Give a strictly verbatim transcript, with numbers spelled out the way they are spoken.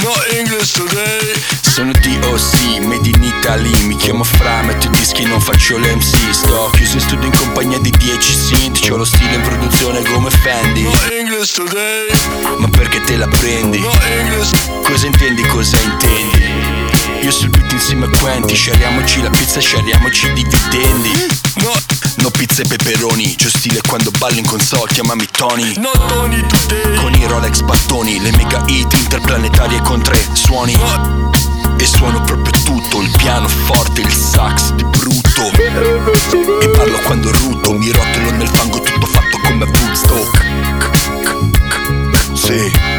No English today. Sono D O C, made in Italy. Mi chiamo Fra, metto i dischi, non faccio l'M C. Sto chiuso in studio in compagnia di dieci synth. C'ho lo stile in produzione come Fendi. No English today. Ma perché te la prendi? No English. Cosa intendi, cosa intendi? Io sul beat insieme a Quenti. Sciariamoci la pizza, sciariamoci i dividendi. No, no pizza e peperoni. C'ho stile quando ballo in console, chiamami Tony. no Tony today. Con i Rolex battoni, le mega hit interplanetarie con tre suoni. No. E suono proprio tutto, il pianoforte, il sax di brutto. E parlo quando ruto, mi rotolo nel fango tutto fatto come Woodstock. Sì.